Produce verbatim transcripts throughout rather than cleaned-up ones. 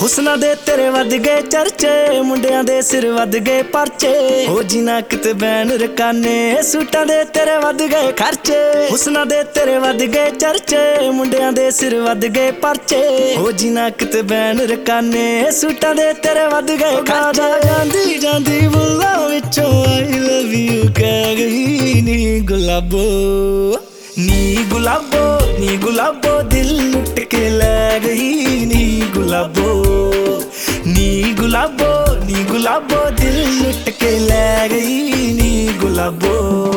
ਹੁਸਨਾ ਦੇ ਤੇਰੇ ਵੱਧ ਗਏ ਚਰਚੇ, ਮੁੰਡਿਆਂ ਦੇ ਸਿਰ ਵੱਧ ਗਏ ਪਰਚੇ। ਹੋ ਜਿਨਾ ਕਿਤੇ ਬੈਨ ਰਕਾਨੇ, ਸੂਟਾਂ ਦੇ ਤੇਰੇ ਵੱਧ ਗਏ ਖਰਚੇ। ਹੁਸਨਾ ਦੇ ਤੇਰੇ ਵੱਧ ਗਏ ਚਰਚੇ, ਮੁੰਡਿਆਂ ਦੇ ਸਿਰ ਵੱਧ ਗਏ ਪਰਚੇ। ਹੋ ਜਿਨਾ ਕਿਤੇ ਬੈਨ ਰਕਾਨੇ, ਸੂਟਾਂ ਦੇ ਤੇਰੇ ਵੱਧ ਗਏ ਖਰਚੇ। ਜਾਂਦੀ ਜਾਂਦੀ ਬੁੱਲਾਂ ਵਿੱਚੋਂ ਆਈ ਲਵ ਯੂ ਕਹਿ ਗਈ ਨੀ ਗੁਲਾਬੋ, ਨੀ ਗੁਲਾਬੋ, ਨੀ ਗੁਲਾਬੋ ਦਿਲ ਲੁੱਟ ਕੇ ਲੈ ਗਈ ਨੀ ਗੁਲਾਬੋ, ਨੀ ਗੁਲਾਬੋ, ਨੀ ਗੁਲਾਬੋ ਦਿਲ ਲੁੱਟ ਕੇ ਲੈ ਗਈ ਨੀ ਗੁਲਾਬੋ।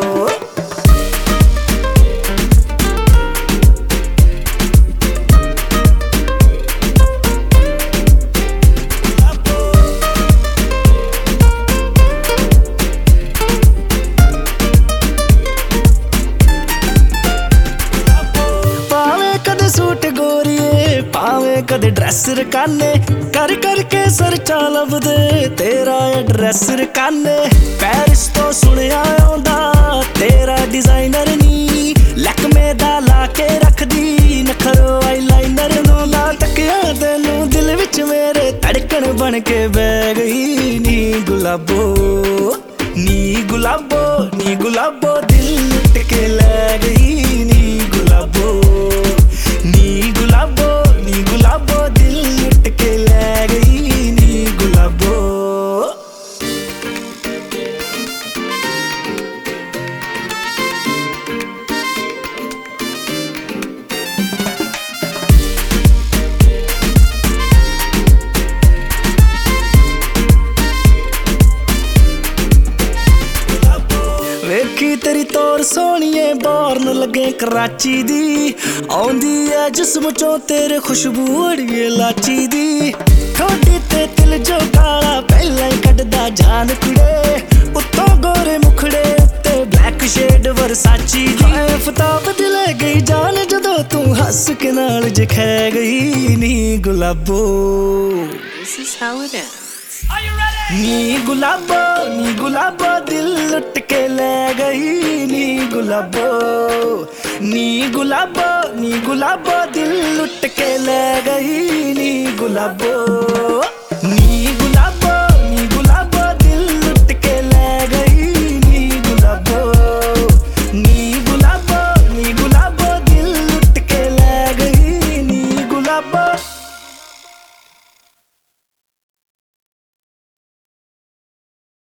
सूट गोरिए पावे कदे ड्रेस रकाने, कर करके सर्चा लभदे तेरा एड्रेस रकाने। पैरिस तो सुनिया आउंदा तेरा डिजाइनर नी, लैक्मे दा लाके रखदी नखरो आईलाइनर नौंदा। तकिया तैनू दिल विच मेरे धड़कन बन के बह गई नी गुलाबो, नी गुलाबो, नी गुलाबो दिल लुट के ले गई नी गुलाबो, नी गुलाबो, नी गुलाबो दिल लुट के ले गई नी गुलाबो। वेखी तेरी तौर सोहणीए बॉर्न लगे कराची दी, आउंदी है जिस्म चों तेरे खुशबू अड़िए लाची दी। ठोडी ते तिल जो काला पहला ही कड्डदा जान कुड़े, उत्तों गोरे मुखड़े उत्ते ब्लैक शेड वरसाची दी। आफताब दी ले गई जान जदों तू हस के नाल जखै गई नी गुलाबो। This is how it is. नी गुलाबो, नी गुलाबो दिल लुट के ले गई नी गुलाबो, नी गुलाबो, नी गुलाबो दिल लुट के ले गई नी गुलाबो।